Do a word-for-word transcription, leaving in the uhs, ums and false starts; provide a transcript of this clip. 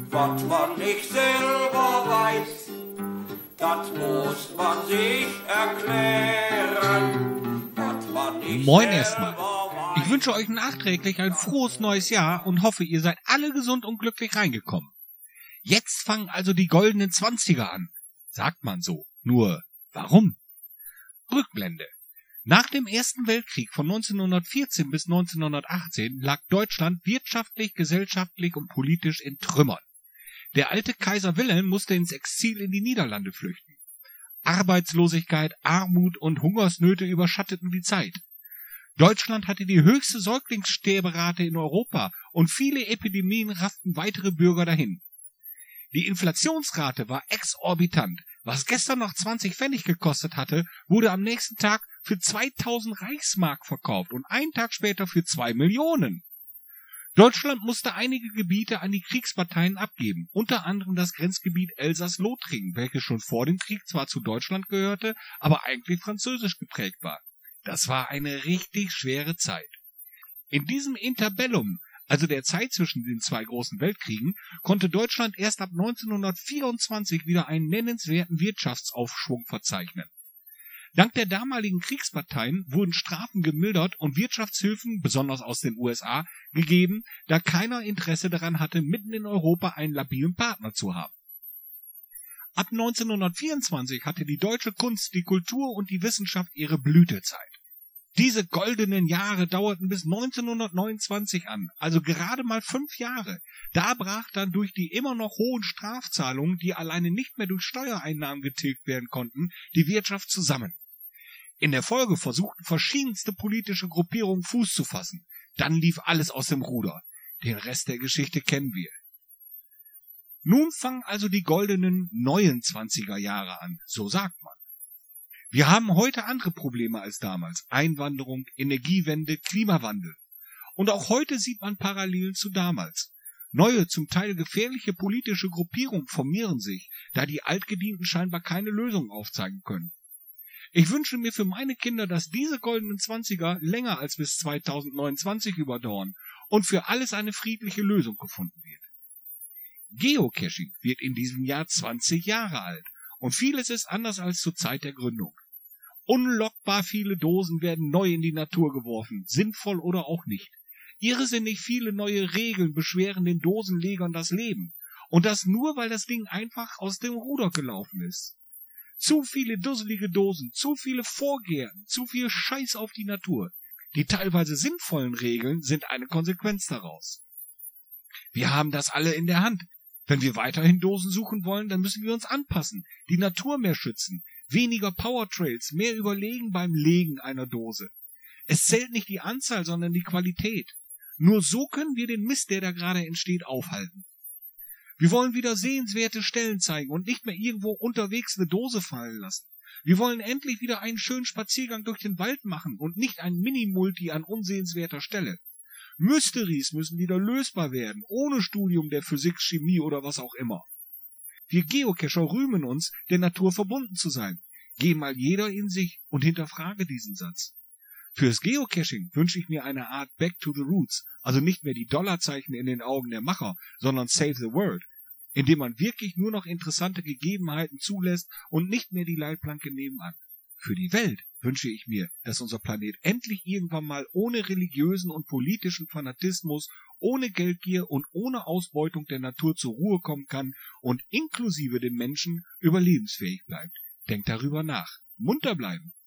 Was man nicht selber weiß, das muss man sich erklären. Was man nicht Moin selber erstmal. Ich wünsche euch nachträglich ein frohes neues Jahr und hoffe, ihr seid alle gesund und glücklich reingekommen. Jetzt fangen also die goldenen Zwanziger an. Sagt man so. Nur, warum? Rückblende. Nach dem Ersten Weltkrieg von neunzehnhundertvierzehn bis neunzehnhundertachtzehn lag Deutschland wirtschaftlich, gesellschaftlich und politisch in Trümmern. Der alte Kaiser Wilhelm musste ins Exil in die Niederlande flüchten. Arbeitslosigkeit, Armut und Hungersnöte überschatteten die Zeit. Deutschland hatte die höchste Säuglingssterberate in Europa und viele Epidemien rafften weitere Bürger dahin. Die Inflationsrate war exorbitant. Was gestern noch zwanzig Pfennig gekostet hatte, wurde am nächsten Tag für zweitausend Reichsmark verkauft und einen Tag später für zwei Millionen. Deutschland musste einige Gebiete an die Kriegsparteien abgeben, unter anderem das Grenzgebiet Elsass-Lothringen, welches schon vor dem Krieg zwar zu Deutschland gehörte, aber eigentlich französisch geprägt war. Das war eine richtig schwere Zeit. In diesem Interbellum, also der Zeit zwischen den zwei großen Weltkriegen, konnte Deutschland erst ab neunzehnhundertvierundzwanzig wieder einen nennenswerten Wirtschaftsaufschwung verzeichnen. Dank der damaligen Kriegsparteien wurden Strafen gemildert und Wirtschaftshilfen, besonders aus den U S A, gegeben, da keiner Interesse daran hatte, mitten in Europa einen labilen Partner zu haben. Ab neunzehnhundertvierundzwanzig hatte die deutsche Kunst, die Kultur und die Wissenschaft ihre Blütezeit. Diese goldenen Jahre dauerten bis neunzehnhundertneunundzwanzig an, also gerade mal fünf Jahre. Da brach dann durch die immer noch hohen Strafzahlungen, die alleine nicht mehr durch Steuereinnahmen getilgt werden konnten, die Wirtschaft zusammen. In der Folge versuchten verschiedenste politische Gruppierungen Fuß zu fassen. Dann lief alles aus dem Ruder. Den Rest der Geschichte kennen wir. Nun fangen also die goldenen neuen Zwanziger Jahre an, so sagt man. Wir haben heute andere Probleme als damals. Einwanderung, Energiewende, Klimawandel. Und auch heute sieht man Parallelen zu damals. Neue, zum Teil gefährliche politische Gruppierungen formieren sich, da die Altgedienten scheinbar keine Lösung aufzeigen können. Ich wünsche mir für meine Kinder, dass diese goldenen Zwanziger länger als bis zweitausendneunundzwanzig überdauern und für alles eine friedliche Lösung gefunden wird. Geocaching wird in diesem Jahr zwanzig Jahre alt und vieles ist anders als zur Zeit der Gründung. Unlockbar viele Dosen werden neu in die Natur geworfen, sinnvoll oder auch nicht. Irrsinnig viele neue Regeln beschweren den Dosenlegern das Leben. Und das nur, weil das Ding einfach aus dem Ruder gelaufen ist. Zu viele dusselige Dosen, zu viele Vorgärten, zu viel Scheiß auf die Natur. Die teilweise sinnvollen Regeln sind eine Konsequenz daraus. Wir haben das alle in der Hand. Wenn wir weiterhin Dosen suchen wollen, dann müssen wir uns anpassen, die Natur mehr schützen, weniger Powertrails, mehr überlegen beim Legen einer Dose. Es zählt nicht die Anzahl, sondern die Qualität. Nur so können wir den Mist, der da gerade entsteht, aufhalten. Wir wollen wieder sehenswerte Stellen zeigen und nicht mehr irgendwo unterwegs eine Dose fallen lassen. Wir wollen endlich wieder einen schönen Spaziergang durch den Wald machen und nicht ein Mini-Multi an unsehenswerter Stelle. Mysteries müssen wieder lösbar werden, ohne Studium der Physik, Chemie oder was auch immer. Wir Geocacher rühmen uns, der Natur verbunden zu sein. Geh mal jeder in sich und hinterfrage diesen Satz. Fürs Geocaching wünsche ich mir eine Art Back to the Roots, also nicht mehr die Dollarzeichen in den Augen der Macher, sondern Save the World, indem man wirklich nur noch interessante Gegebenheiten zulässt und nicht mehr die Leitplanke nebenan. Für die Welt wünsche ich mir, dass unser Planet endlich irgendwann mal ohne religiösen und politischen Fanatismus, ohne Geldgier und ohne Ausbeutung der Natur zur Ruhe kommen kann und inklusive dem Menschen überlebensfähig bleibt. Denkt darüber nach. Munter bleiben.